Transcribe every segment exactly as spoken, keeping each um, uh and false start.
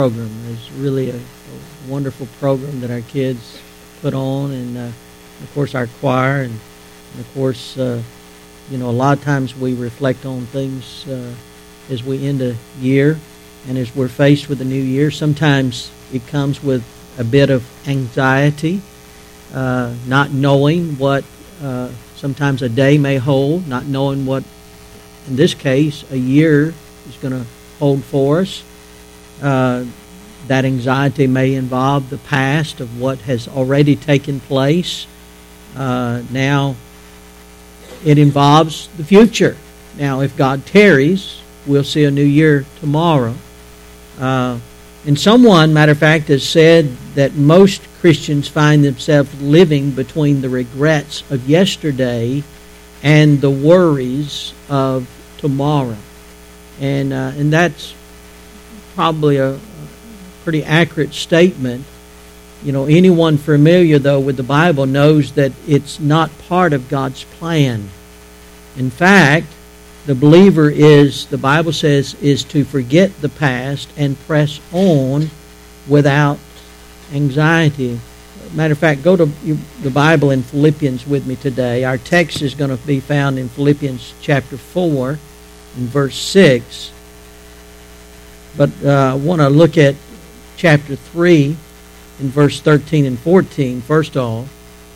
program. It's really a, a wonderful program that our kids put on, and uh, of course our choir, and, and of course, uh, you know, a lot of times we reflect on things uh, as we end a year, and as we're faced with a new year. Sometimes it comes with a bit of anxiety, uh, not knowing what uh, sometimes a day may hold, not knowing what, in this case, a year is going to hold for us. Uh, that anxiety may involve the past of what has already taken place. Uh, now, it involves the future. Now, if God tarries, we'll see a new year tomorrow. Uh, and someone, matter of fact, has said that most Christians find themselves living between the regrets of yesterday and the worries of tomorrow. And uh, and that's probably a pretty accurate statement. You know, anyone familiar, though, with the Bible knows that it's not part of God's plan. In fact, the believer is, the Bible says, is to forget the past and press on without anxiety. Matter of fact, go to the Bible in Philippians with me today. Our text is going to be found in Philippians chapter four and verse six. But uh, I want to look at chapter three in verse thirteen and fourteen first of all.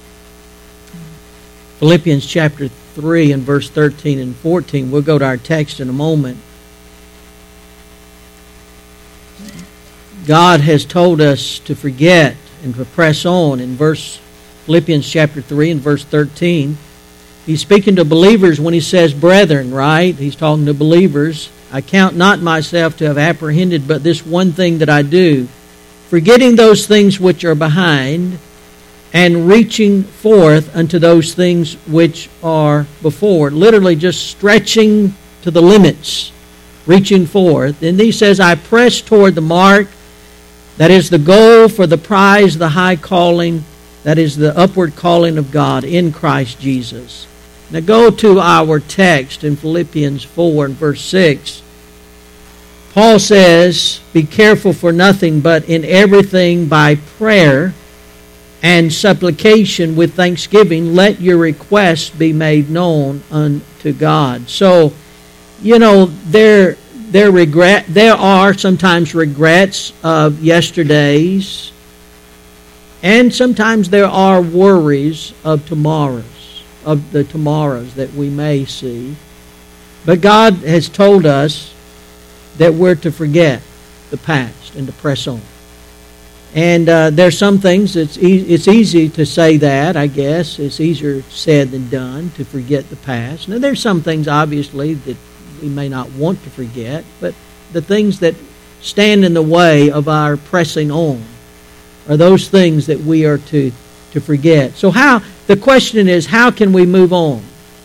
Philippians chapter three and verse thirteen and fourteen. We'll go to our text in a moment. God has told us to forget and to press on. In verse Philippians chapter three and verse thirteen, he's speaking to believers when he says brethren, right? He's talking to believers. I count not myself to have apprehended, but this one thing that I do, forgetting those things which are behind, and reaching forth unto those things which are before. Literally just stretching to the limits, reaching forth. And he says, I press toward the mark, that is the goal for the prize, the high calling, that is the upward calling of God in Christ Jesus. Now go to our text in Philippians four and verse six. Paul says, be careful for nothing, but in everything by prayer and supplication with thanksgiving, let your requests be made known unto God. So, you know, there, there, regret, there are sometimes regrets of yesterdays, and sometimes there are worries of tomorrows, of the tomorrows that we may see. But God has told us that we're to forget the past and to press on. And uh, there's some things, it's, e- it's easy to say that, I guess. It's easier said than done to forget the past. Now, there's some things, obviously, that we may not want to forget, but the things that stand in the way of our pressing on are those things that we are to, to forget. So how, the question is, how can we move on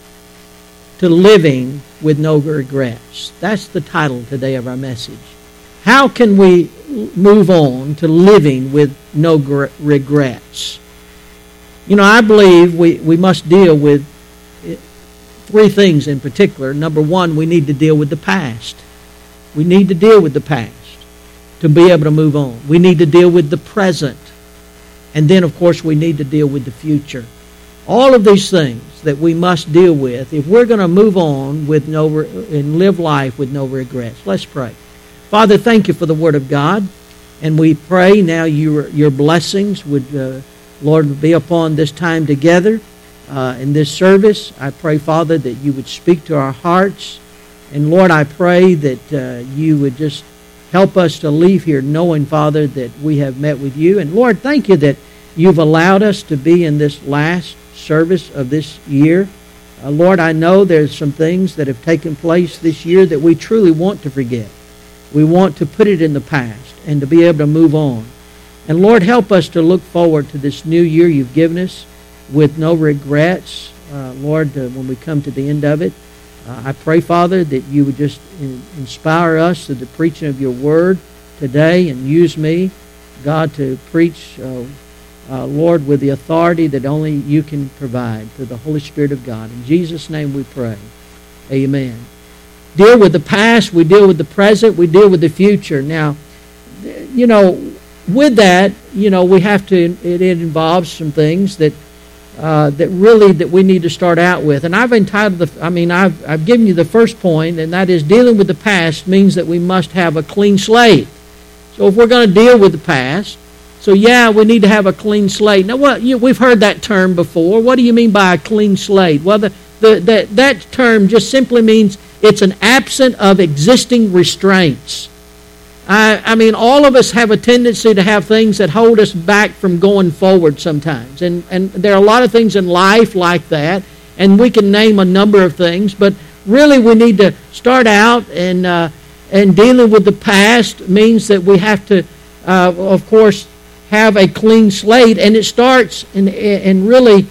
to living with no regrets? That's the title today of our message. How can we move on to living with no gr- regrets? You know, I believe we, we must deal with three things in particular. Number one, we need to deal with the past. We need to deal with the past to be able to move on. We need to deal with the present. And then, of course, we need to deal with the future. All of these things that we must deal with if we're going to move on with no re- and live life with no regrets. Let's pray. Father, thank you for the Word of God. And we pray now your, your blessings would, uh, Lord, be upon this time together uh, in this service. I pray, Father, that you would speak to our hearts. And Lord, I pray that uh, you would just help us to leave here knowing, Father, that we have met with you. And Lord, thank you that you've allowed us to be in this last service of this year. Uh, Lord, I know there's some things that have taken place this year that we truly want to forget. We want to put it in the past and to be able to move on. And Lord, help us to look forward to this new year you've given us with no regrets. Uh, Lord, uh, when we come to the end of it, uh, I pray, Father, that you would just in- inspire us through the preaching of your word today and use me, God, to preach, uh, uh, Lord, with the authority that only you can provide through the Holy Spirit of God. In Jesus' name we pray. Amen. Deal with the past, we deal with the present, we deal with the future. Now, you know, with that, you know, we have to, it, it involves some things that uh, that really that we need to start out with. And I've entitled, the, I mean, I've, I've given you the first point, and that is dealing with the past means that we must have a clean slate. So if we're going to deal with the past, so yeah, we need to have a clean slate. Now, what you, we've heard that term before. What do you mean by a clean slate? Well, the, the, that, that term just simply means it's an absence of existing restraints. I, I mean, all of us have a tendency to have things that hold us back from going forward sometimes. And, and there are a lot of things in life like that, and we can name a number of things, but really we need to start out, and, uh, and dealing with the past means that we have to, uh, of course, have a clean slate, and it starts in, in really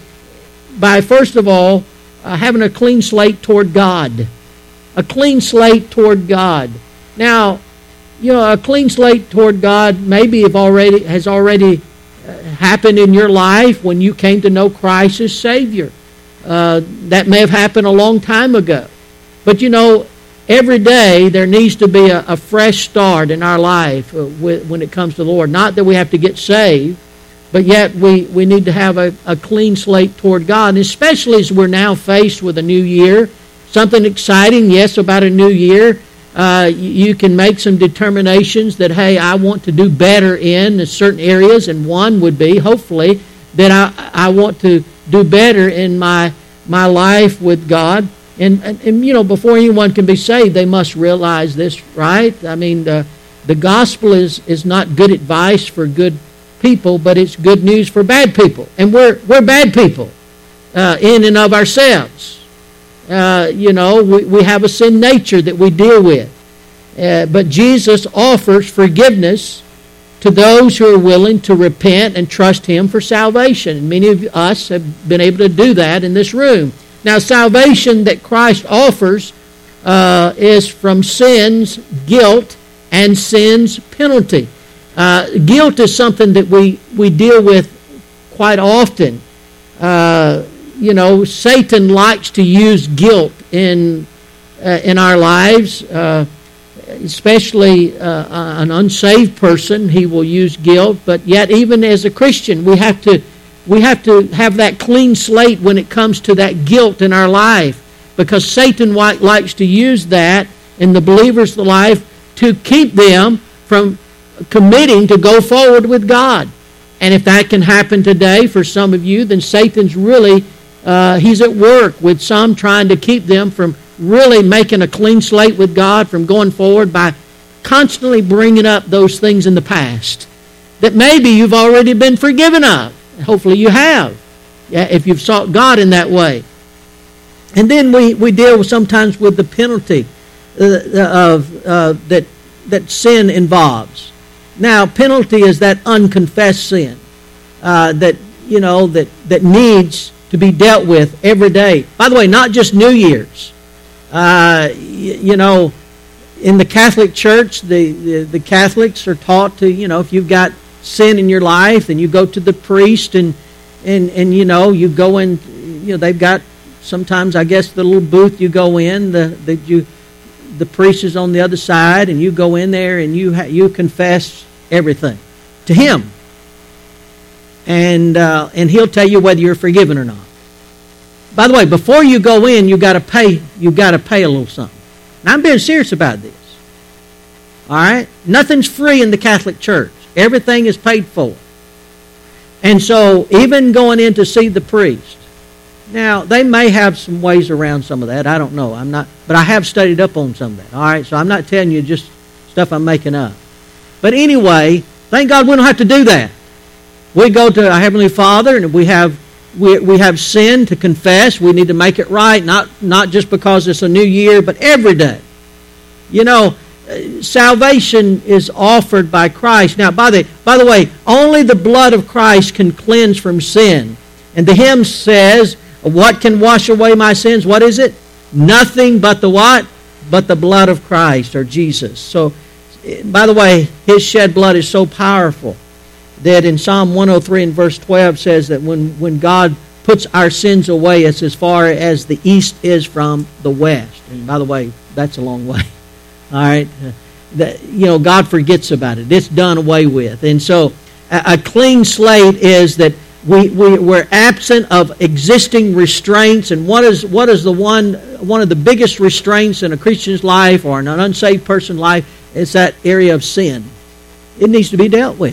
by, first of all, uh, having a clean slate toward God. A clean slate toward God. Now, you know, a clean slate toward God maybe have already has already uh, happened in your life when you came to know Christ as Savior. Uh, that may have happened a long time ago. But, you know, every day there needs to be a, a fresh start in our life uh, with, when it comes to the Lord. Not that we have to get saved, but yet we, we need to have a, a clean slate toward God, and especially as we're now faced with a new year. Something exciting, yes, about a new year. Uh, you can make some determinations that, hey, I want to do better in certain areas, and one would be, hopefully, that I, I want to do better in my my life with God. And, and, and, you know, before anyone can be saved, they must realize this, right? I mean, the, the gospel is, is not good advice for good people, but it's good news for bad people. And we're, we're bad people uh, in and of ourselves. Uh, you know, we, we have a sin nature that we deal with. Uh, but Jesus offers forgiveness to those who are willing to repent and trust Him for salvation. And many of us have been able to do that in this room. Now, salvation that Christ offers uh, is from sin's guilt and sin's penalty. Uh, guilt is something that we, we deal with quite often. Uh, you know, Satan likes to use guilt in uh, in our lives, uh, especially uh, an unsaved person. He will use guilt, but yet even as a Christian, we have to we have to have that clean slate when it comes to that guilt in our life, because Satan likes to use that in the believer's life to keep them from committing to go forward with God. And if that can happen today for some of you, then Satan's really, uh, he's at work with some, trying to keep them from really making a clean slate with God, from going forward by constantly bringing up those things in the past that maybe you've already been forgiven of. Hopefully you have, yeah, if you've sought God in that way. And then we, we deal sometimes with the penalty uh, of uh, that that sin involves. Now, penalty is that unconfessed sin uh, that you know that that needs to be dealt with every day. By the way, not just New Year's. Uh, you, you know, in the Catholic Church, the, the the Catholics are taught to, you know, if you've got sin in your life, then you go to the priest, and and and you know you go in. You know, they've got sometimes, I guess, the little booth you go in. The the you the priest is on the other side, and you go in there and you ha- you confess everything to him, and uh, and he'll tell you whether you're forgiven or not. By the way, before you go in, you got to pay. You got to pay a little something. Now, I'm being serious about this. All right, nothing's free in the Catholic Church. Everything is paid for. And so, even going in to see the priest. Now, they may have some ways around some of that. I don't know. I'm not, but I have studied up on some of that. All right, so I'm not telling you just stuff I'm making up. But anyway, thank God we don't have to do that. We go to our Heavenly Father, and we have we we have sin to confess. We need to make it right, not not just because it's a new year, but every day. You know, salvation is offered by Christ. Now, by the by the way, only the blood of Christ can cleanse from sin. And the hymn says, "What can wash away my sins?" What is it? Nothing but the what? But the blood of Christ, or Jesus. So, by the way, His shed blood is so powerful that in Psalm one oh three and verse twelve says that when, when God puts our sins away, it's as far as the east is from the west. And by the way, that's a long way. All right. that, you know, God forgets about it. It's done away with. And so a, a clean slate is that we, we, we're absent of existing restraints. And what is what is the one one of the biggest restraints in a Christian's life or in an unsaved person's life? It's that area of sin. It needs to be dealt with.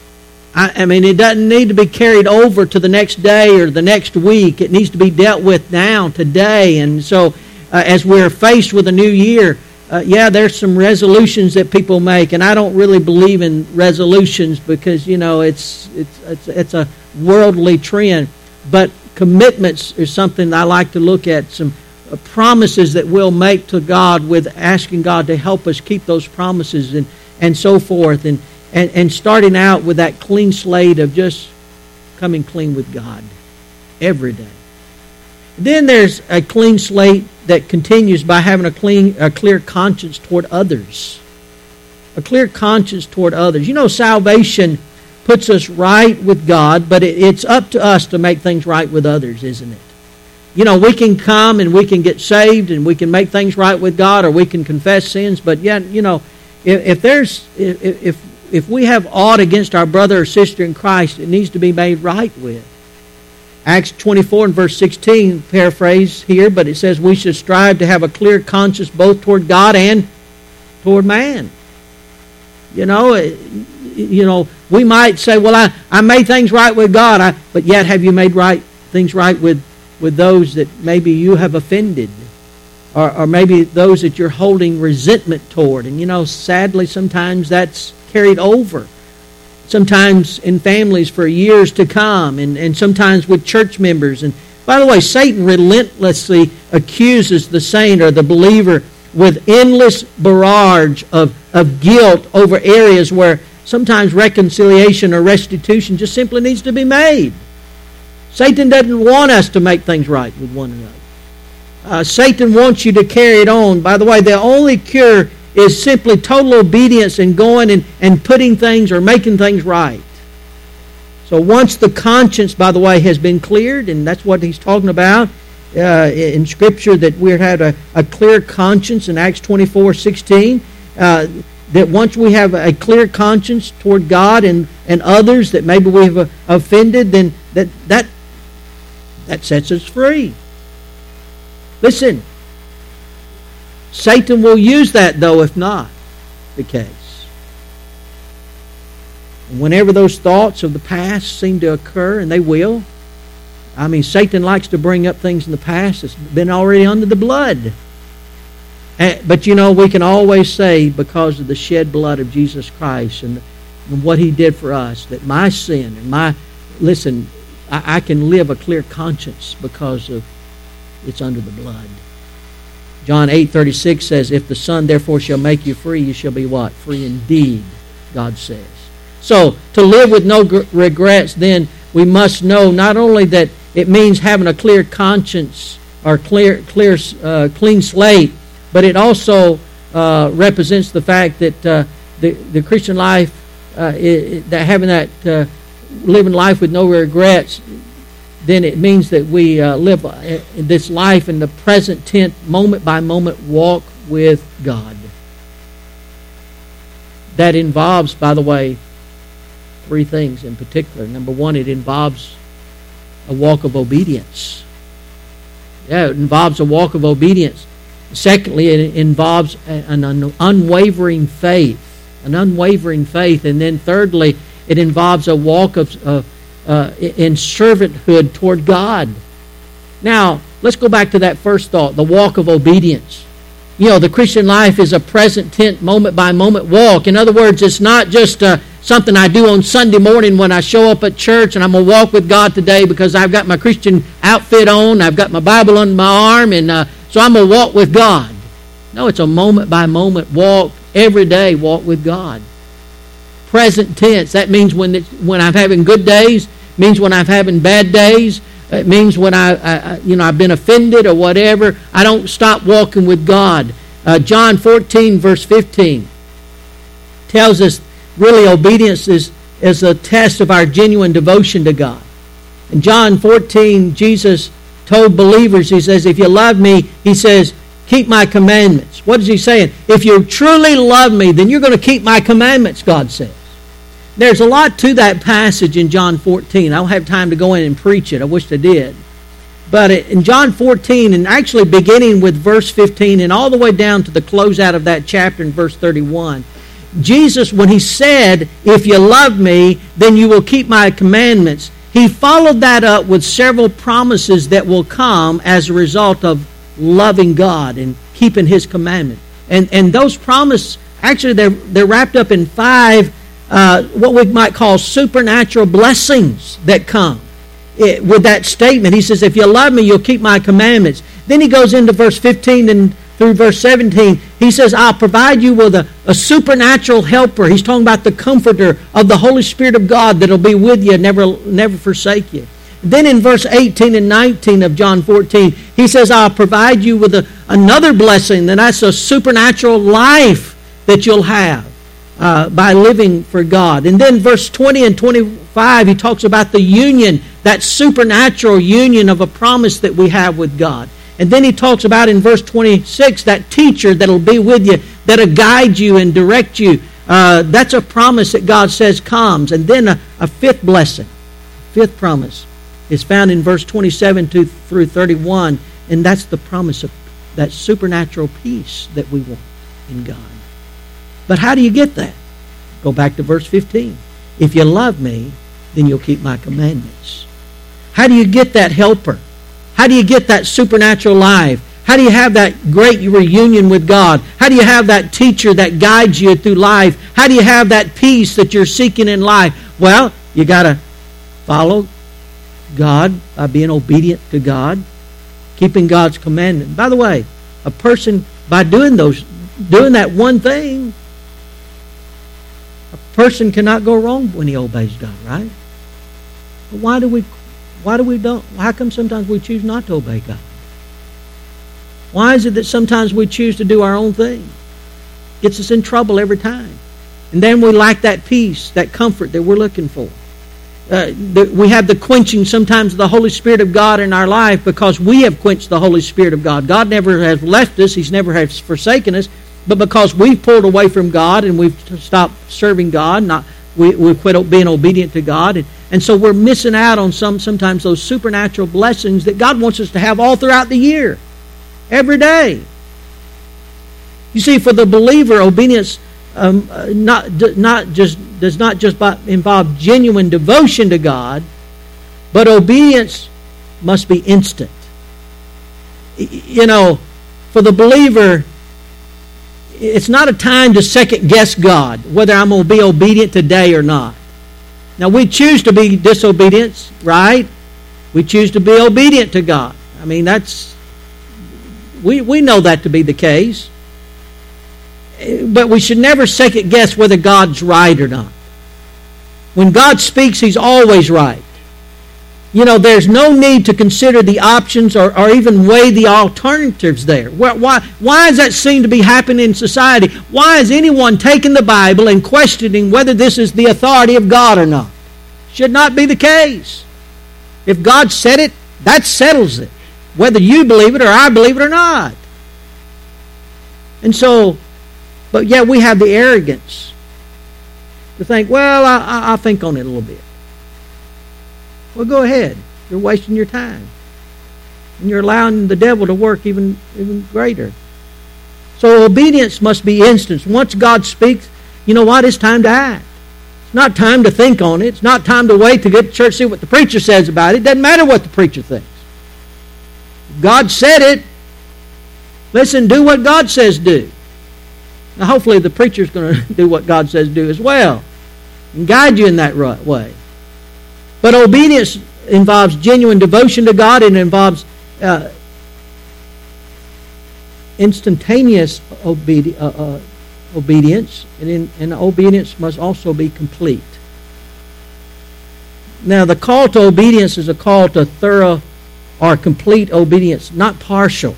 I, I mean, it doesn't need to be carried over to the next day or the next week. It needs to be dealt with now, today. And so uh, as we're faced with a new year, Uh, yeah, there's some resolutions that people make, and I don't really believe in resolutions because, you know, it's it's it's, it's a worldly trend. But commitments is something I like to look at, some uh, promises that we'll make to God with asking God to help us keep those promises and, and so forth, and, and, and starting out with that clean slate of just coming clean with God every day. Then there's a clean slate that continues by having a clean, a clear conscience toward others. A clear conscience toward others. You know, salvation puts us right with God, but it, it's up to us to make things right with others, isn't it? You know, we can come and we can get saved and we can make things right with God, or we can confess sins, but yet, you know, if, if there's if, if if we have aught against our brother or sister in Christ, it needs to be made right with. Acts twenty-four and verse sixteen, paraphrase here, but it says we should strive to have a clear conscience both toward God and toward man. You know, you know, we might say, well, I, I made things right with God, I, but yet have you made right things right with, with those that maybe you have offended, or, or maybe those that you're holding resentment toward? And, you know, sadly, sometimes that's carried over. Sometimes in families for years to come, and, and sometimes with church members. And by the way, Satan relentlessly accuses the saint or the believer with endless barrage of, of guilt over areas where sometimes reconciliation or restitution just simply needs to be made. Satan doesn't want us to make things right with one another. Uh, Satan wants you to carry it on. By the way, the only cure is simply total obedience and going and, and putting things or making things right. So once the conscience, by the way, has been cleared, and that's what he's talking about uh, in Scripture, that we had a, a clear conscience in Acts twenty-four sixteen, uh, that once we have a clear conscience toward God and, and others that maybe we've offended, then that, that, that sets us free. Listen, Satan will use that, though, if not the case. And whenever those thoughts of the past seem to occur, and they will, I mean, Satan likes to bring up things in the past that's been already under the blood. But, you know, we can always say, because of the shed blood of Jesus Christ and, and what He did for us, that my sin and my, listen, I, I can live a clear conscience because of it's under the blood. John eight thirty-six says, if the Son therefore shall make you free, you shall be what? Free indeed, God says. So, to live with no regrets, then we must know not only that it means having a clear conscience or clear, clear, uh, clean slate, but it also uh, represents the fact that uh, the, the Christian life, uh, it, that having that uh, living life with no regrets, then it means that we uh, live in this life in the present tense, moment by moment walk with God. That involves, by the way, three things in particular. Number one, it involves a walk of obedience. Yeah, it involves a walk of obedience. Secondly, it involves an unwavering faith. An unwavering faith. And then thirdly, it involves a walk of uh, uh, in servanthood toward God. Now, let's go back to that first thought, the walk of obedience. You know, the Christian life is a present tense, moment by moment walk. In other words, it's not just uh, something I do on Sunday morning when I show up at church and I'm going to walk with God today because I've got my Christian outfit on, I've got my Bible under my arm, and uh, so I'm going to walk with God. No, it's a moment by moment walk, every day walk with God. Present tense, that means when it's, when I'm having good days, means when I'm having bad days. It means when I, I, you know, I've been offended or whatever, I don't stop walking with God. Uh, John fourteen, verse fifteen, tells us really obedience is, is a test of our genuine devotion to God. In John fourteen, Jesus told believers, He says, if you love me, He says, keep my commandments. What is he saying? If you truly love me, then you're going to keep my commandments, God says. There's a lot to that passage in John fourteen. I don't have time to go in and preach it. I wish I did. But in John fourteen, and actually beginning with verse fifteen and all the way down to the closeout of that chapter in verse thirty-one, Jesus, when he said, if you love me, then you will keep my commandments, he followed that up with several promises that will come as a result of loving God and keeping his commandment. And and those promises, actually they're, they're wrapped up in five, uh, what we might call supernatural blessings that come it, with that statement. He says, if you love me, you'll keep my commandments. Then he goes into verse fifteen and through verse seventeen, he says, I'll provide you with a, a supernatural helper. He's talking about the comforter of the Holy Spirit of God that'll be with you and never, never forsake you. Then in verse eighteen and nineteen of John fourteen, he says, I'll provide you with a, another blessing, and that's a supernatural life that you'll have uh, by living for God. And then verse twenty and twenty-five, he talks about the union, that supernatural union of a promise that we have with God. And then he talks about in verse twenty-six, that teacher that'll be with you, that'll guide you and direct you. Uh, that's a promise that God says comes. And then a, a fifth blessing, fifth promise, is found in verse twenty-seven to, through thirty-one. And that's the promise of that supernatural peace that we want in God. But how do you get that? Go back to verse fifteen. If you love me, then you'll keep my commandments. How do you get that helper? How do you get that supernatural life? How do you have that great reunion with God? How do you have that teacher that guides you through life? How do you have that peace that you're seeking in life? Well, you got to follow God by being obedient to God, keeping God's commandment. By the way, a person, by doing those, doing that one thing, a person cannot go wrong when he obeys God, right? But why do we Why do we don't? How come sometimes we choose not to obey God? Why is it that sometimes we choose to do our own thing? Gets us in trouble every time. And then we lack that peace, that comfort that we're looking for. Uh, the, we have the quenching sometimes of the Holy Spirit of God in our life because we have quenched the Holy Spirit of God. God never has left us. He's never has forsaken us. But because we've pulled away from God and we've stopped serving God, not we, we've quit being obedient to God, and And so we're missing out on some sometimes those supernatural blessings that God wants us to have all throughout the year, every day. You see, for the believer, obedience um, not not just does not just involve genuine devotion to God, but obedience must be instant. You know, for the believer, it's not a time to second guess God whether I'm going to be obedient today or not. Now, we choose to be disobedient, right? We choose to be obedient to God. I mean, that's, we, we know that to be the case. But we should never second guess whether God's right or not. When God speaks, He's always right. You know, there's no need to consider the options or, or even weigh the alternatives there. Why, why does that seem to be happening in society? Why is anyone taking the Bible and questioning whether this is the authority of God or not? Should not be the case. If God said it, that settles it, whether you believe it or I believe it or not. And so, but yet we have the arrogance to think, well, I, I, I'll think on it a little bit. Well, go ahead. You're wasting your time. And you're allowing the devil to work even, even greater. So obedience must be instant. Once God speaks, you know what? It's time to act. It's not time to think on it. It's not time to wait to get to church, see what the preacher says about it. It doesn't matter what the preacher thinks. God said it. Listen, do what God says do. Now, hopefully the preacher's going to do what God says do as well and guide you in that right way. But obedience involves genuine devotion to God. It involves uh, instantaneous obedi- uh, uh, obedience. And, in, and obedience must also be complete. Now, the call to obedience is a call to thorough or complete obedience, not partial.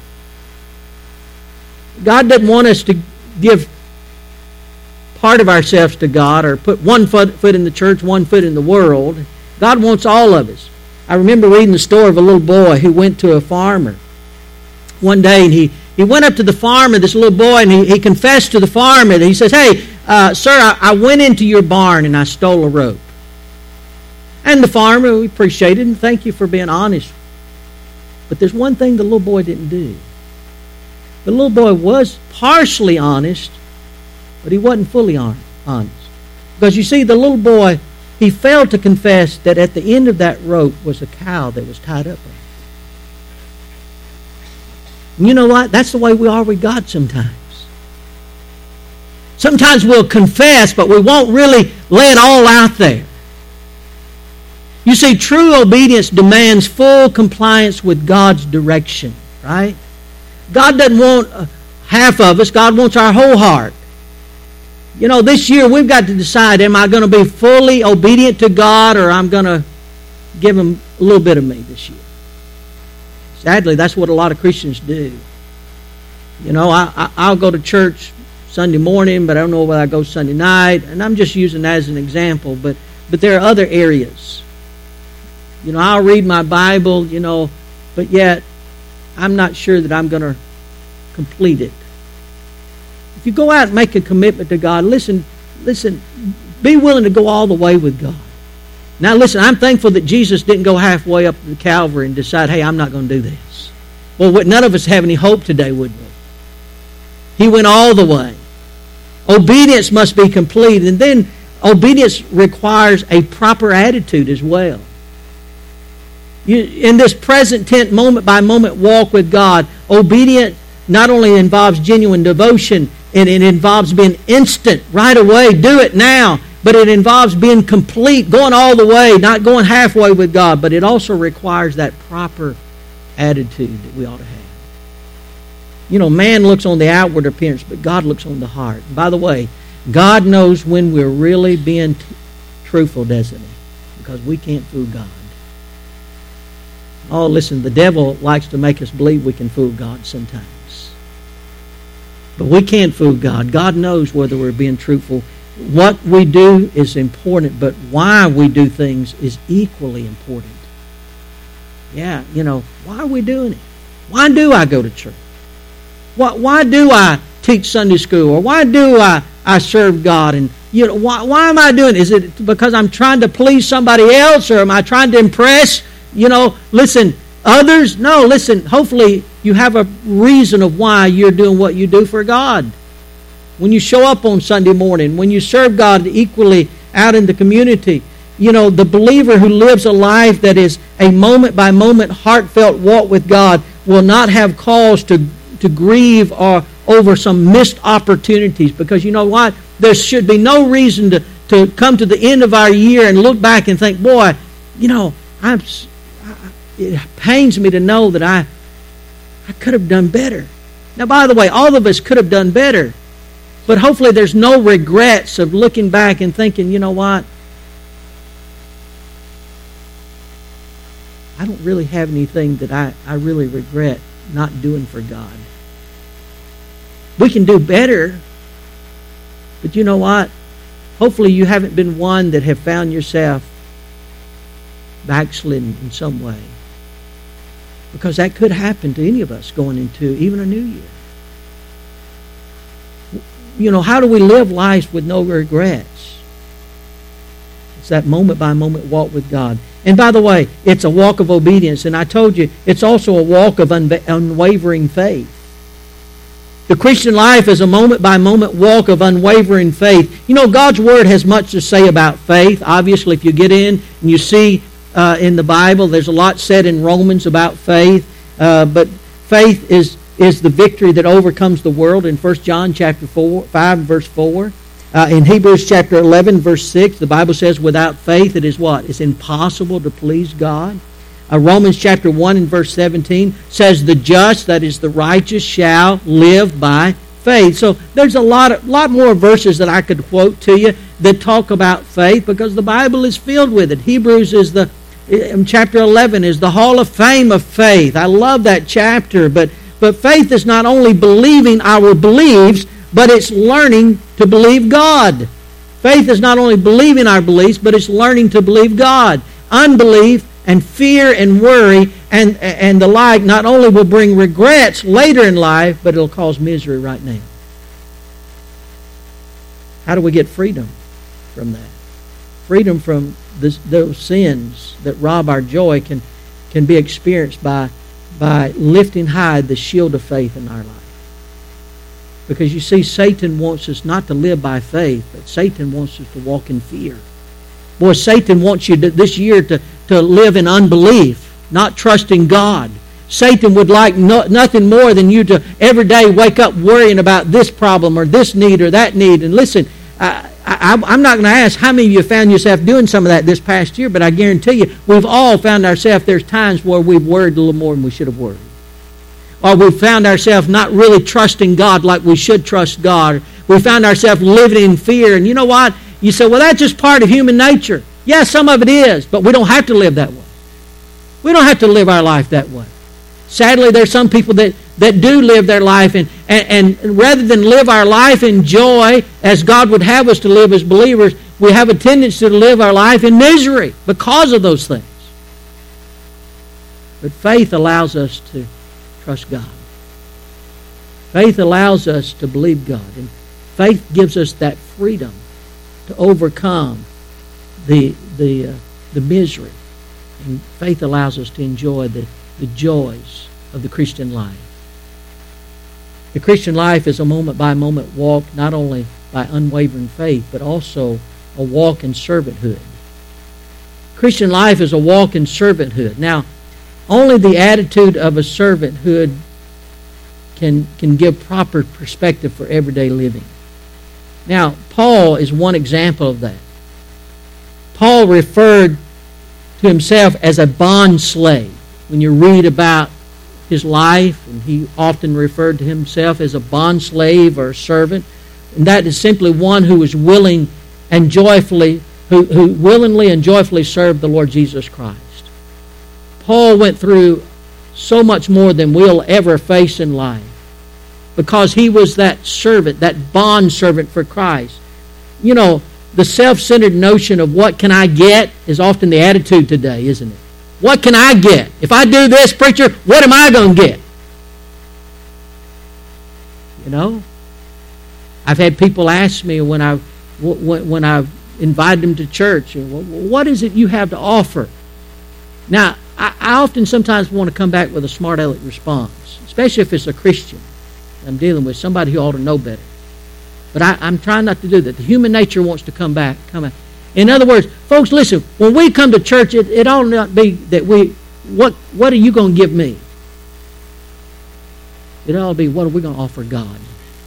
God doesn't want us to give part of ourselves to God or put one foot, foot in the church, one foot in the world. God wants all of us. I remember reading the story of a little boy who went to a farmer one day, and he, he went up to the farmer, this little boy, and he, he confessed to the farmer. And he says, hey, uh, sir, I, I went into your barn and I stole a rope. And the farmer appreciated and thank you for being honest. But there's one thing the little boy didn't do. The little boy was partially honest, but he wasn't fully honest. Because you see, the little boy, he failed to confess that at the end of that rope was a cow that was tied up on it. And you know what? That's the way we are with God sometimes. Sometimes we'll confess, but we won't really lay it all out there. You see, true obedience demands full compliance with God's direction, right? God doesn't want half of us. God wants our whole heart. You know, this year we've got to decide, am I going to be fully obedient to God, or I'm going to give Him a little bit of me this year? Sadly, that's what a lot of Christians do. You know, I, I, I'll go to church Sunday morning, but I don't know whether I go Sunday night. And I'm just using that as an example. But, but there are other areas. You know, I'll read my Bible, you know, but yet I'm not sure that I'm going to complete it. If you go out and make a commitment to God, listen, listen, be willing to go all the way with God. Now listen, I'm thankful that Jesus didn't go halfway up to the Calvary and decide, hey, I'm not going to do this. Well, none of us have any hope today, would we? He went all the way. Obedience must be complete. And then obedience requires a proper attitude as well. You, in this present tense, moment-by-moment walk with God, obedience not only involves genuine devotion, and it involves being instant, right away, do it now, but it involves being complete, going all the way, not going halfway with God, but it also requires that proper attitude that we ought to have. You know, man looks on the outward appearance, but God looks on the heart. And by the way, God knows when we're really being t- truthful, doesn't He? Because we can't fool God. Oh, listen, the devil likes to make us believe we can fool God sometimes. But we can't fool God. God knows whether we're being truthful. What we do is important, but why we do things is equally important. Yeah, you know, why are we doing it? Why do I go to church? Why, why do I teach Sunday school? Or why do I, I serve God? And you know, why, why am I doing it? Is it because I'm trying to please somebody else, or am I trying to impress, you know, listen, others? No, listen, hopefully you have a reason of why you're doing what you do for God. When you show up on Sunday morning, when you serve God equally out in the community, you know, the believer who lives a life that is a moment-by-moment heartfelt walk with God will not have cause to, to grieve or over some missed opportunities. Because you know what? There should be no reason to, to come to the end of our year and look back and think, boy, you know, I'm, it pains me to know that I, I could have done better. Now, by the way, all of us could have done better. But hopefully there's no regrets of looking back and thinking, you know what? I don't really have anything that I, I really regret not doing for God. We can do better. But you know what? Hopefully you haven't been one that have found yourself backslidden in some way. Because that could happen to any of us going into even a new year. You know, how do we live life with no regrets? It's that moment-by-moment walk with God. And by the way, it's a walk of obedience. And I told you, it's also a walk of unva- unwavering faith. The Christian life is a moment-by-moment walk of unwavering faith. You know, God's Word has much to say about faith. Obviously, if you get in and you see uh, in the Bible, there's a lot said in Romans about faith. Uh, but faith is... is the victory that overcomes the world in First John chapter four, five, verse four. Uh, in Hebrews chapter eleven, verse six, the Bible says, without faith it is what? It's impossible to please God. Uh, Romans chapter one and verse seventeen says, the just, that is the righteous, shall live by faith. So there's a lot, of, lot more verses that I could quote to you that talk about faith because the Bible is filled with it. Hebrews is the, in chapter eleven is the hall of fame of faith. I love that chapter, but But faith is not only believing our beliefs, but it's learning to believe God. Faith is not only believing our beliefs, but it's learning to believe God. Unbelief and fear and worry and, and the like not only will bring regrets later in life, but it'll cause misery right now. How do we get freedom from that? Freedom from this, those sins that rob our joy can, can be experienced by, by lifting high the shield of faith in our life. Because you see, Satan wants us not to live by faith, but Satan wants us to walk in fear. Boy, Satan wants you to, this year to, to live in unbelief, not trusting God. Satan would like no, nothing more than you to every day wake up worrying about this problem or this need or that need. And listen, I, I, I'm not going to ask how many of you found yourself doing some of that this past year, but I guarantee you we've all found ourselves, there's times where we've worried a little more than we should have worried. Or we found ourselves not really trusting God like we should trust God. We found ourselves living in fear. And you know what? You say, well, that's just part of human nature. Yeah, some of it is, but we don't have to live that way. We don't have to live our life that way. Sadly, there's some people that, that do live their life, and, and, and rather than live our life in joy as God would have us to live as believers, we have a tendency to live our life in misery because of those things. But faith allows us to trust God. Faith allows us to believe God. And faith gives us that freedom to overcome the the uh, the misery. And faith allows us to enjoy the, the joys of the Christian life. The Christian life is a moment-by-moment walk, not only by unwavering faith, but also a walk in servanthood. Christian life is a walk in servanthood. Now, only the attitude of a servanthood can, can give proper perspective for everyday living. Now, Paul is one example of that. Paul referred to himself as a bond slave. When you read about his life, and he often referred to himself as a bond slave or a servant, and that is simply one who is willing and joyfully, who, who willingly and joyfully served the Lord Jesus Christ. Paul went through so much more than we'll ever face in life because he was that servant, that bond servant for Christ. You know, the self-centered notion of what can I get is often the attitude today, isn't it? What can I get? If I do this, preacher, what am I going to get? You know? I've had people ask me when I've, when I've invited them to church, what is it you have to offer? Now, I, I often sometimes want to come back with a smart aleck response, especially if it's a Christian I'm dealing with, somebody who ought to know better. But I, I'm trying not to do that. The human nature wants to come back. Come back. In other words, folks, listen, when we come to church, it, it ought not be that we, what, what are you going to give me? It ought to be, what are we going to offer God?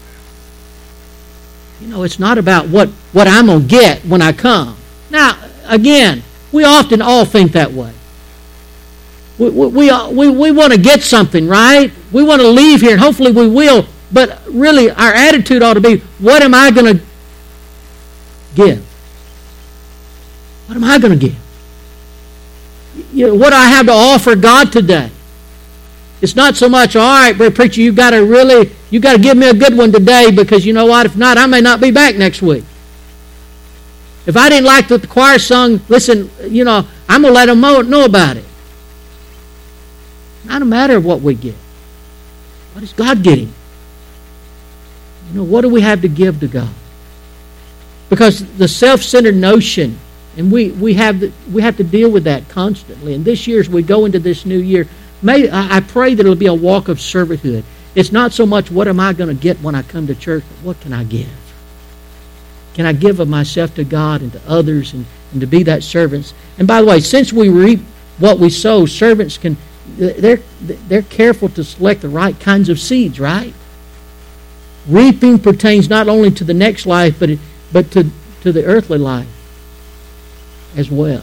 You know, it's not about what, what I'm going to get when I come. Now, again, we often all think that way. We, we, we, we, we want to get something, right? We want to leave here, and hopefully we will. But really, our attitude ought to be, what am I going to give? What am I going to give? You know, what do I have to offer God today? It's not so much, all right, brother preacher, you've got to really, you've got to give me a good one today because you know what? If not, I may not be back next week. If I didn't like what the choir sung, listen, you know, I'm going to let them know about it. Not a matter of what we get. What is God getting? You know, what do we have to give to God? Because the self-centered notion, and we, we have the, we have to deal with that constantly. And this year, as we go into this new year, may I pray that it'll be a walk of servanthood. It's not so much what am I going to get when I come to church, but what can I give? Can I give of myself to God and to others and, and to be that servants? And by the way, since we reap what we sow, servants can, they're, they're careful to select the right kinds of seeds, right? Reaping pertains not only to the next life, but, it, but to, to the earthly life as well.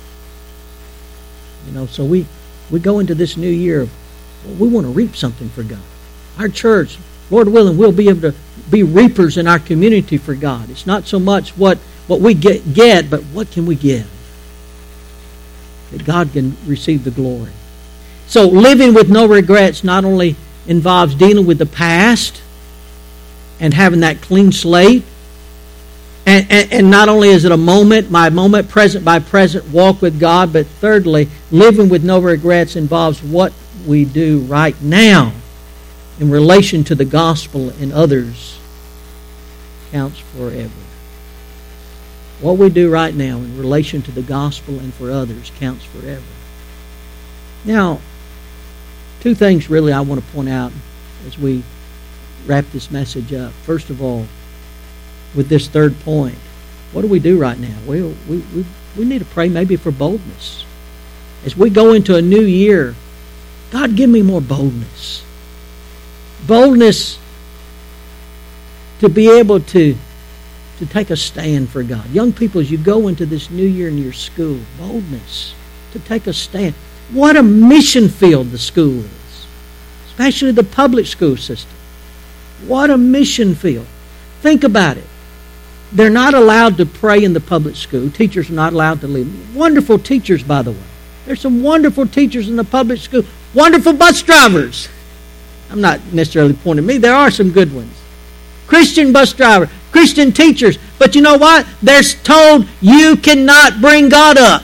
You know, so we, we go into this new year, well, we want to reap something for God. Our church, Lord willing, we'll be able to be reapers in our community for God. It's not so much what, what we get, get, but what can we give? That God can receive the glory. So living with no regrets not only involves dealing with the past and having that clean slate, And, and, and not only is it a moment, my moment, present by present walk with God, but thirdly, living with no regrets involves what we do right now in relation to the gospel and others counts forever. What we do right now in relation to the gospel and for others counts forever. Now, two things really I want to point out as we wrap this message up. First of all, with this third point, what do we do right now? We, we, we, we need to pray maybe for boldness. As we go into a new year, God, give me more boldness. Boldness to be able to, to take a stand for God. Young people, as you go into this new year in your school, boldness to take a stand. What a mission field the school is, especially the public school system. What a mission field. Think about it. They're not allowed to pray in the public school. Teachers are not allowed to lead. Wonderful teachers, by the way. There's some wonderful teachers in the public school. Wonderful bus drivers. I'm not necessarily pointing at me. There are some good ones. Christian bus drivers. Christian teachers. But you know what? They're told you cannot bring God up.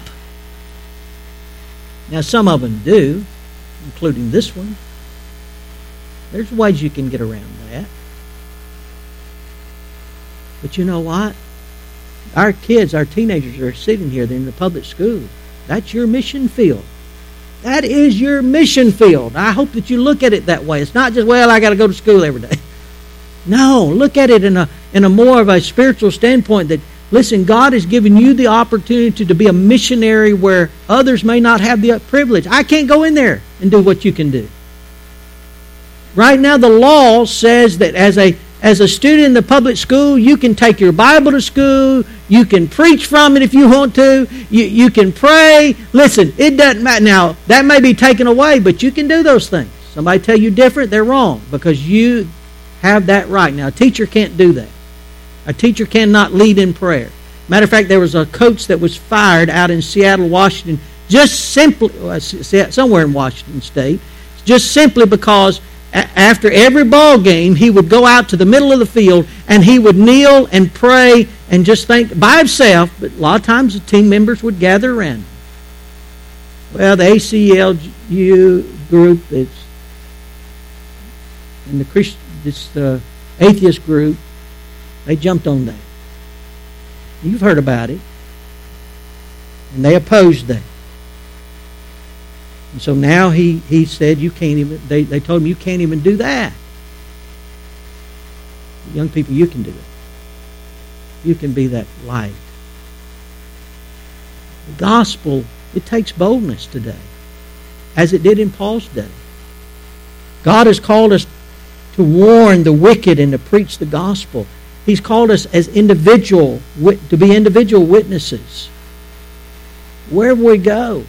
Now, some of them do, including this one. There's ways you can get around that. But you know what? Our kids, our teenagers are sitting here. They're in the public school. That's your mission field. That is your mission field. I hope that you look at it that way. It's not just, well, I got to go to school every day. No, look at it in a in a more of a spiritual standpoint that, listen, God has given you the opportunity to be a missionary where others may not have the privilege. I can't go in there and do what you can do. Right now, the law says that as a as a student in the public school, you can take your Bible to school, you can preach from it if you want to, you, you can pray. Listen, it doesn't matter. Now, that may be taken away, but you can do those things. Somebody tell you different, they're wrong, because you have that right. Now, a teacher can't do that. A teacher cannot lead in prayer. Matter of fact, there was a coach that was fired out in Seattle, Washington, just simply, somewhere in Washington State, just simply because after every ball game, he would go out to the middle of the field and he would kneel and pray and just think by himself, but a lot of times the team members would gather around him. Well, the A C L U group that's and the Christ, this uh, atheist group, they jumped on that. You've heard about it. And they opposed that. And so now he, he said, you can't even, they, they told him, you can't even do that. Young people, you can do it. You can be that light. The gospel, it takes boldness today, as it did in Paul's day. God has called us to warn the wicked and to preach the gospel. He's called us as individual, to be individual witnesses. Wherever we go,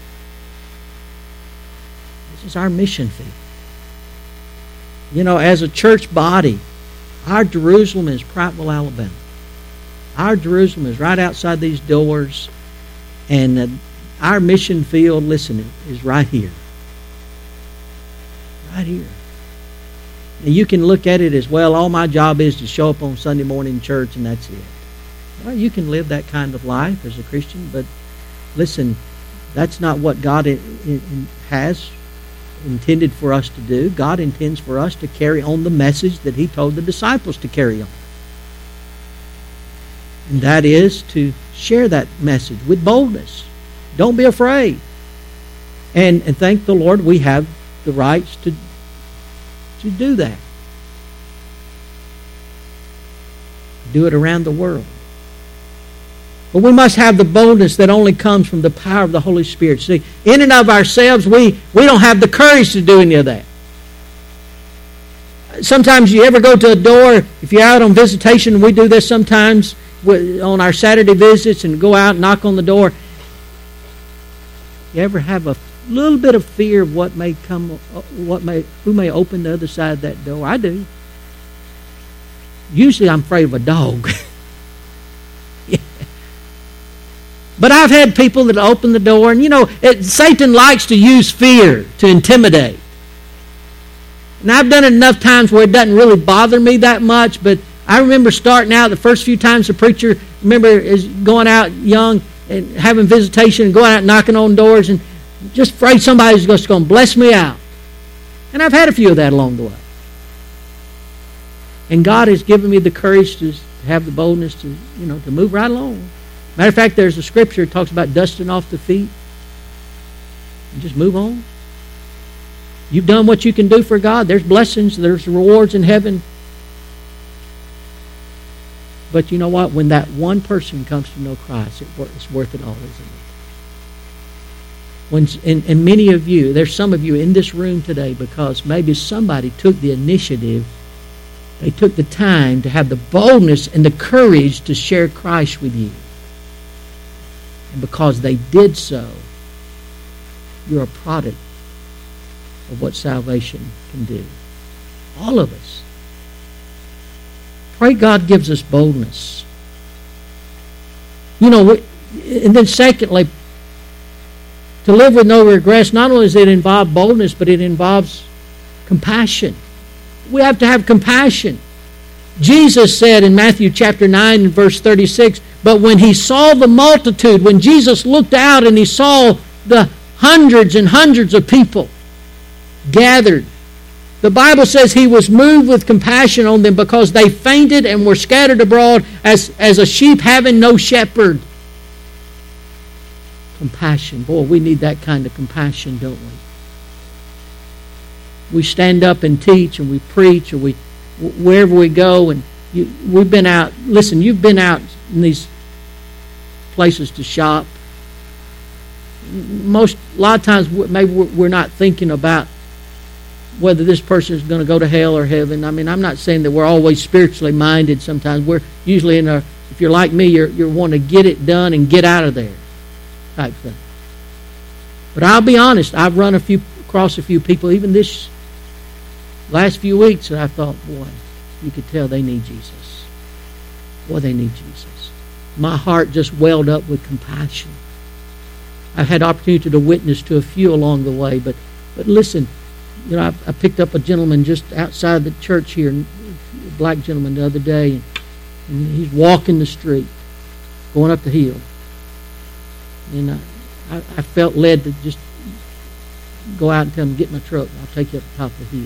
this is our mission field. You know, as a church body, our Jerusalem is Prattville, Alabama. Our Jerusalem is right outside these doors, and uh, our mission field, listen, is right here. Right here. And you can look at it as, well, all my job is to show up on Sunday morning in church and that's it. Well, you can live that kind of life as a Christian, but listen, that's not what God has intended for us to do. God intends for us to carry on the message that He told the disciples to carry on. And that is to share that message with boldness. Don't be afraid. And, and thank the Lord we have the rights to to do that. Do it around the world. But we must have the boldness that only comes from the power of the Holy Spirit. See, in and of ourselves, we, we don't have the courage to do any of that. Sometimes you ever go to a door, if you're out on visitation, we do this sometimes on our Saturday visits and go out and knock on the door. You ever have a little bit of fear of what may come, what may, who may open the other side of that door? I do. Usually I'm afraid of a dog. Yeah. But I've had people that open the door, and you know, it, Satan likes to use fear to intimidate. And I've done it enough times where it doesn't really bother me that much, but I remember starting out the first few times the preacher remember is going out young and having visitation and going out knocking on doors and just afraid somebody's just going to bless me out. And I've had a few of that along the way. And God has given me the courage to have the boldness to, you know, to move right along. Matter of fact, there's a scripture that talks about dusting off the feet and just move on. You've done what you can do for God. There's blessings, there's rewards in heaven. But you know what? When that one person comes to know Christ, it's worth it all, isn't it? When, and, and many of you, there's some of you in this room today because maybe somebody took the initiative, they took the time to have the boldness and the courage to share Christ with you. And because they did so, you're a product of what salvation can do. All of us. Pray God gives us boldness. You know, and then secondly, to live with no regrets, not only does it involve boldness, but it involves compassion. We have to have compassion. Jesus said in Matthew chapter nine and verse thirty-six, but when he saw the multitude, when Jesus looked out and he saw the hundreds and hundreds of people gathered, the Bible says he was moved with compassion on them because they fainted and were scattered abroad as, as a sheep having no shepherd. Compassion. Boy, we need that kind of compassion, don't we? We stand up and teach and we preach, or we wherever we go, and you, we've been out. Listen, you've been out in these places to shop. Most, a lot of times, maybe we're not thinking about whether this person is going to go to hell or heaven. I mean, I'm not saying that we're always spiritually minded. Sometimes we're usually in a. If you're like me, you're you're wanting to get it done and get out of there, type thing. But I'll be honest, I've run a few across a few people, even this last few weeks, and I thought, boy, you could tell they need Jesus. Boy, they need Jesus. My heart just welled up with compassion. I've had opportunity to witness to a few along the way, but but listen, you know, I, I picked up a gentleman just outside the church here, a black gentleman the other day, and, and he's walking the street, going up the hill, and I, I, I felt led to just go out and tell him, get in my truck, and I'll take you up the top of the hill.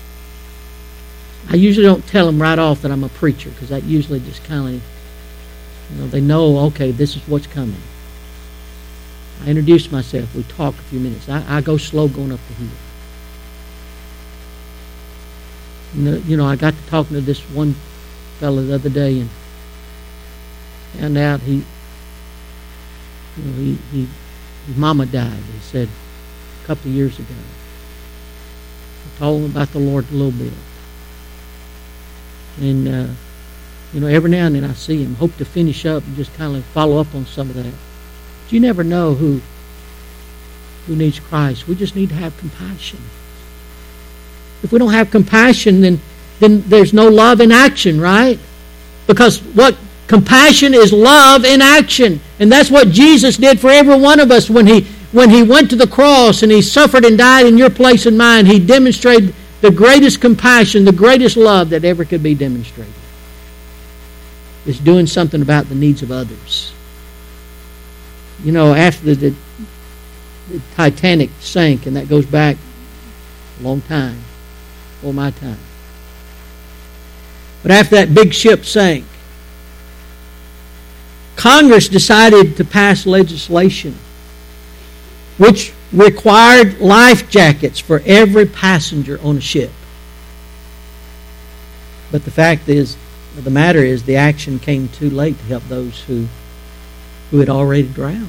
I usually don't tell them right off that I'm a preacher, because that usually just kind of, you know, they know, okay, this is what's coming. I introduce myself. We talk a few minutes. I, I go slow going up the hill. You know, you know, I got to talking to this one fellow the other day, and found out he, you know, he, he his mama died. He said a couple of years ago. I told him about the Lord a little bit. And, uh, you know, every now and then I see him, hope to finish up and just kind of follow up on some of that. But you never know who who needs Christ. We just need to have compassion. If we don't have compassion, then, then there's no love in action, right? Because what compassion is love in action. And that's what Jesus did for every one of us when he, when he went to the cross and he suffered and died in your place and mine. He demonstrated the greatest compassion, the greatest love that ever could be demonstrated. It's doing something about the needs of others. You know, after the, the Titanic sank, and that goes back a long time, before my time. But after that big ship sank, Congress decided to pass legislation which required life jackets for every passenger on a ship. But the fact is, the matter is, the action came too late to help those who who had already drowned.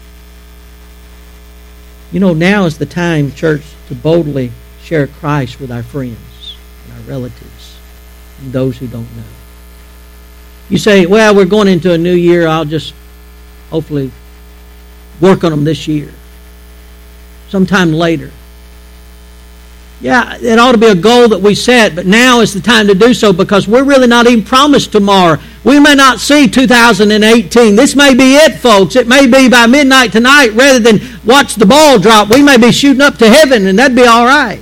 You know, now is the time, church, to boldly share Christ with our friends and our relatives and those who don't know. You say, well, we're going into a new year. I'll just hopefully work on them this year. Sometime later. Yeah, it ought to be a goal that we set, but now is the time to do so because we're really not even promised tomorrow. We may not see two thousand eighteen. This may be it, folks. It may be by midnight tonight rather than watch the ball drop. We may be shooting up to heaven, and that'd be all right.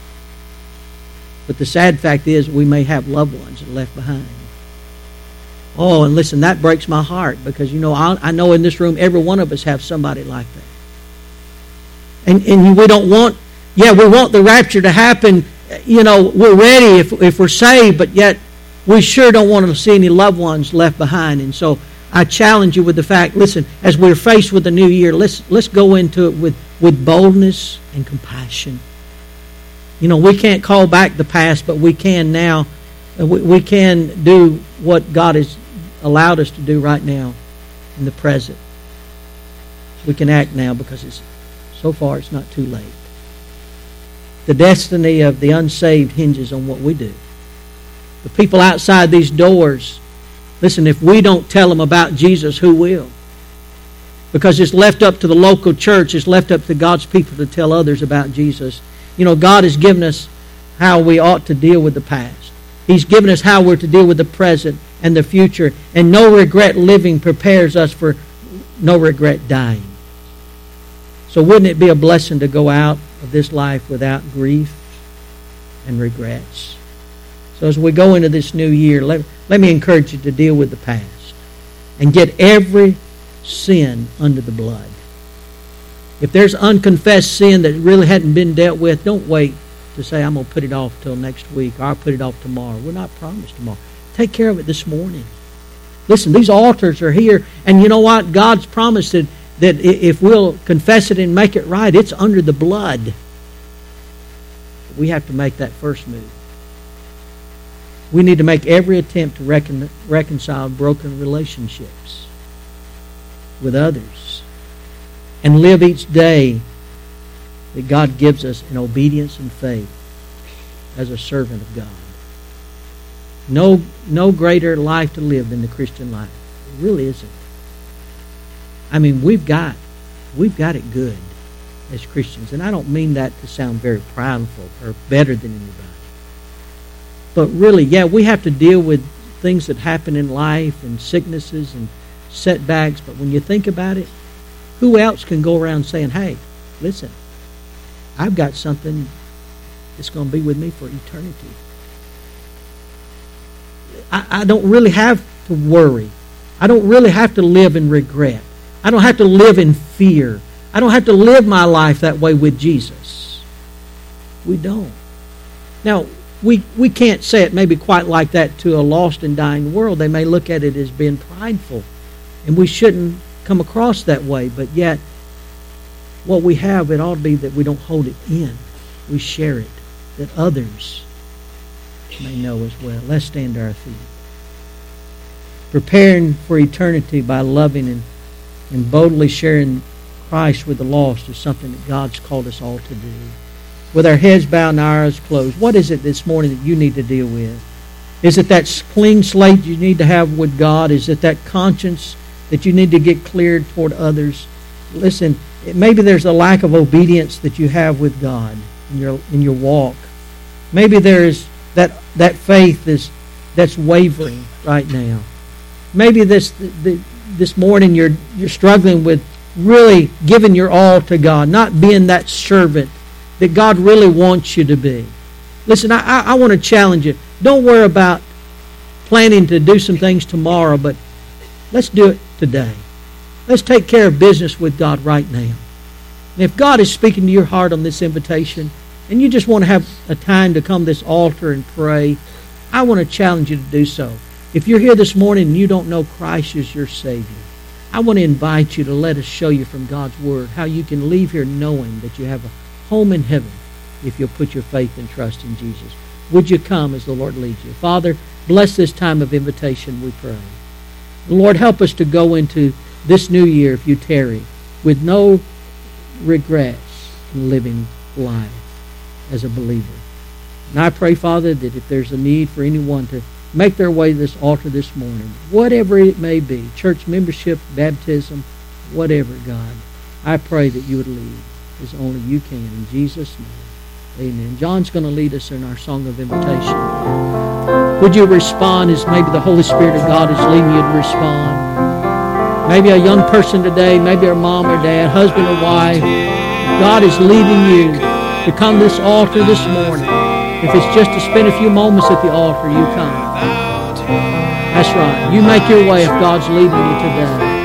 But the sad fact is we may have loved ones left behind. Oh, and listen, that breaks my heart because, you know, I, I know in this room every one of us have somebody like that. And, and we don't want, yeah, we want the rapture to happen. You know, we're ready if, if we're saved, but yet we sure don't want to see any loved ones left behind. And so I challenge you with the fact, listen, as we're faced with the new year, let's let's go into it with, with boldness and compassion. You know, we can't call back the past, but we can now. We, we can do what God has allowed us to do right now in the present. We can act now because it's so far it's not too late. The destiny of the unsaved hinges on what we do. The people outside these doors, listen, if we don't tell them about Jesus, who will? Because it's left up to the local church, it's left up to God's people to tell others about Jesus. You know, God has given us how we ought to deal with the past. He's given us how we're to deal with the present and the future. And no regret living prepares us for no regret dying. So wouldn't it be a blessing to go out of this life without grief and regrets? So as we go into this new year, let, let me encourage you to deal with the past and get every sin under the blood. If there's unconfessed sin that really hadn't been dealt with, don't wait to say, I'm going to put it off till next week, or I'll put it off tomorrow. We're not promised tomorrow. Take care of it this morning. Listen, these altars are here, and you know what? God's promised that, that if we'll confess it and make it right, it's under the blood. We have to make that first move. We need to make every attempt to recon, reconcile broken relationships with others and live each day that God gives us in obedience and faith as a servant of God. No, no greater life to live than the Christian life. It really isn't. I mean, we've got, we've got it good as Christians. And I don't mean that to sound very proudful or better than anybody. But really, yeah, we have to deal with things that happen in life and sicknesses and setbacks. But when you think about it, who else can go around saying, hey, listen, I've got something that's going to be with me for eternity. I, I don't really have to worry. I don't really have to live in regret. I don't have to live in fear. I don't have to live my life that way with Jesus. We don't. Now, we, we can't say it maybe quite like that to a lost and dying world. They may look at it as being prideful. And we shouldn't come across that way. But yet, what we have, it ought to be that we don't hold it in. We share it, that others may know as well. Let's stand to our feet. Preparing for eternity by loving and, and boldly sharing Christ with the lost is something that God's called us all to do. With our heads bowed and our eyes closed, what is it this morning that you need to deal with? Is it that clean slate you need to have with God? Is it that conscience that you need to get cleared toward others? Listen, maybe there's a lack of obedience that you have with God in your in your walk. Maybe there's that that faith is that's wavering right now. Maybe this the, this morning you're you're struggling with really giving your all to God, not being that servant that God really wants you to be. Listen, I, I, I want to challenge you. Don't worry about planning to do some things tomorrow, but let's do it today. Let's take care of business with God right now. And if God is speaking to your heart on this invitation, and you just want to have a time to come to this altar and pray, I want to challenge you to do so. If you're here this morning and you don't know Christ as your Savior, I want to invite you to let us show you from God's Word how you can leave here knowing that you have a home in heaven if you'll put your faith and trust in Jesus. Would you come as the Lord leads you? Father, bless this time of invitation, we pray. Lord, help us to go into this new year, if you tarry, with no regrets in living life as a believer. And I pray, Father, that if there's a need for anyone to make their way to this altar this morning, whatever it may be, church membership, baptism, whatever, God, I pray that you would lead as only you can. In Jesus' name, amen. John's going to lead us in our song of invitation. Would you respond as maybe the Holy Spirit of God is leading you to respond? Maybe a young person today, maybe a mom or dad, husband or wife. God is leading you to come to this altar this morning. If it's just to spend a few moments at the altar, you come. That's right. You make your way if God's leading you today.